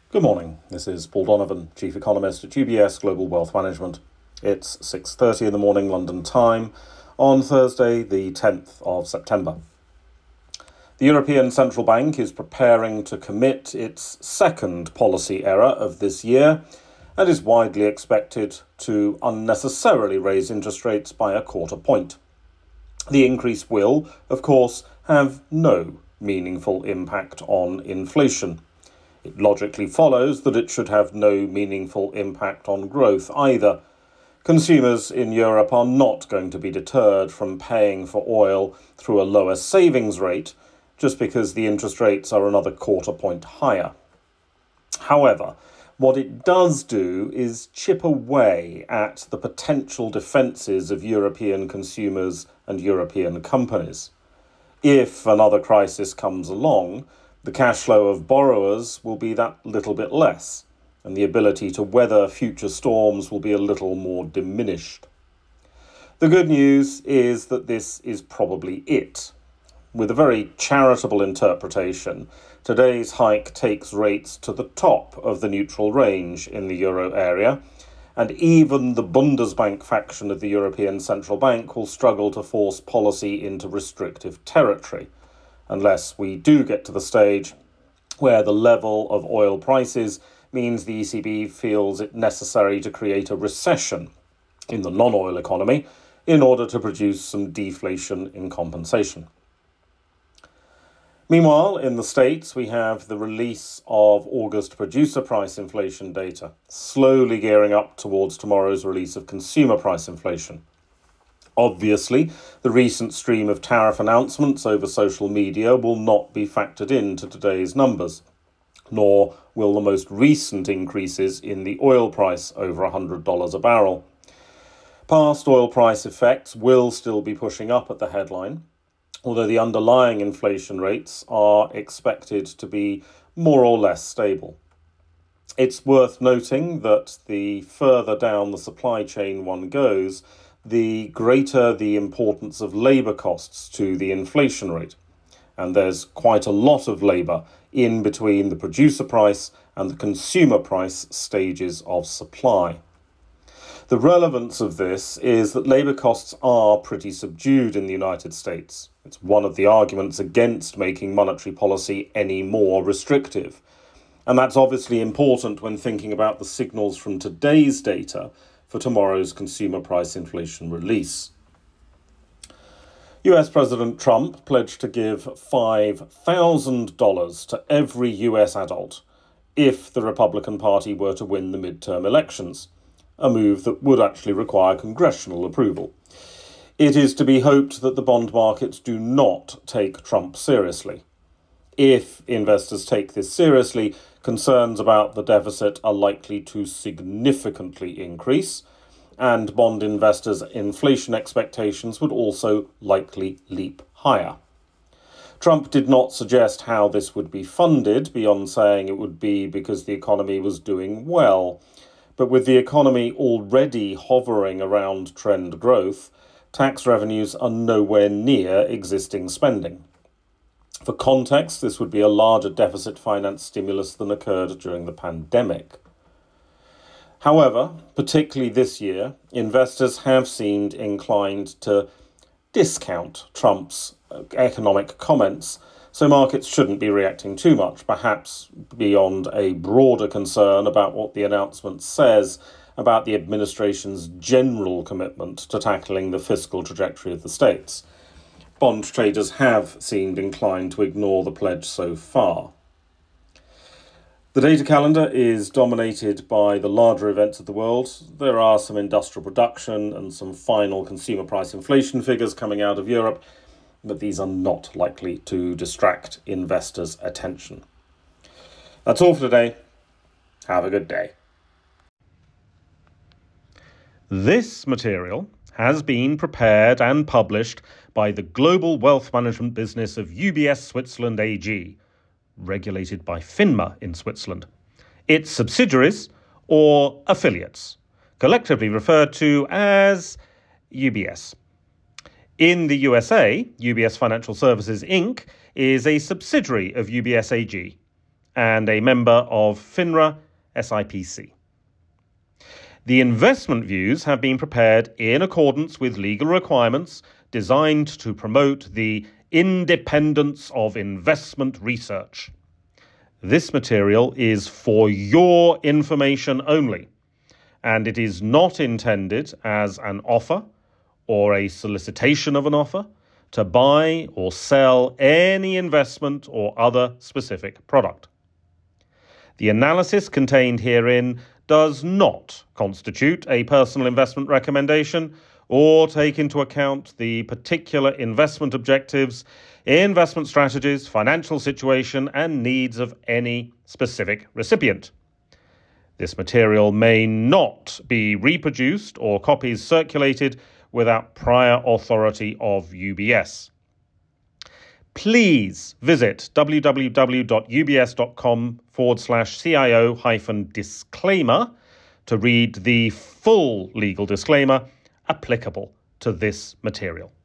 Good morning. This is Paul Donovan, Chief Economist at UBS Global Wealth Management. It's 6:30 in the morning London time on Thursday, the 10th of September. The European Central Bank is preparing to commit its second policy error of this year and is widely expected to unnecessarily raise interest rates by a quarter point. The increase will, of course, have no meaningful impact on inflation. It logically follows that it should have no meaningful impact on growth either. Consumers in Europe are not going to be deterred from paying for oil through a lower savings rate just because the interest rates are another quarter point higher. However, what it does do is chip away at the potential defences of European consumers and European companies. If another crisis comes along, the cash flow of borrowers will be that little bit less, and the ability to weather future storms will be a little more diminished. The good news is that this is probably it. With a very charitable interpretation, today's hike takes rates to the top of the neutral range in the euro area, and even the Bundesbank faction of the European Central Bank will struggle to force policy into restrictive territory, unless we do get to the stage where the level of oil prices means the ECB feels it necessary to create a recession in the non-oil economy in order to produce some deflation in compensation. Meanwhile, in the States, we have the release of August producer price inflation data, slowly gearing up towards tomorrow's release of consumer price inflation. Obviously, the recent stream of tariff announcements over social media will not be factored into today's numbers, nor will the most recent increases in the oil price over $100 a barrel. Past oil price effects will still be pushing up at the headline, although the underlying inflation rates are expected to be more or less stable. It's worth noting that the further down the supply chain one goes, the greater the importance of labour costs to the inflation rate. And there's quite a lot of labour in between the producer price and the consumer price stages of supply. The relevance of this is that labour costs are pretty subdued in the United States. It's one of the arguments against making monetary policy any more restrictive. And that's obviously important when thinking about the signals from today's data for tomorrow's consumer price inflation release. US President Trump pledged to give $5,000 to every US adult if the Republican Party were to win the midterm elections, a move that would actually require congressional approval. It is to be hoped that the bond markets do not take Trump seriously. If investors take this seriously, concerns about the deficit are likely to significantly increase, and bond investors' inflation expectations would also likely leap higher. Trump did not suggest how this would be funded, beyond saying it would be because the economy was doing well. But with the economy already hovering around trend growth, tax revenues are nowhere near existing spending. For context, this would be a larger deficit finance stimulus than occurred during the pandemic. However, particularly this year, investors have seemed inclined to discount Trump's economic comments, so markets shouldn't be reacting too much, perhaps beyond a broader concern about what the announcement says about the administration's general commitment to tackling the fiscal trajectory of the states. Bond traders have seemed inclined to ignore the pledge so far. The data calendar is dominated by the larger events of the world. There are some industrial production and some final consumer price inflation figures coming out of Europe, but these are not likely to distract investors' attention. That's all for today. Have a good day. This material has been prepared and published by the global wealth management business of UBS Switzerland AG, regulated by FINMA in Switzerland, its subsidiaries or affiliates, collectively referred to as UBS. In the USA, UBS Financial Services Inc. is a subsidiary of UBS AG, and a member of FINRA SIPC. The investment views have been prepared in accordance with legal requirements designed to promote the independence of investment research. This material is for your information only, and it is not intended as an offer or a solicitation of an offer to buy or sell any investment or other specific product. The analysis contained herein does not constitute a personal investment recommendation or take into account the particular investment objectives, investment strategies, financial situation, and needs of any specific recipient. This material may not be reproduced or copies circulated without prior authority of UBS. Please visit www.ubs.com/CIO-disclaimer to read the full legal disclaimer applicable to this material.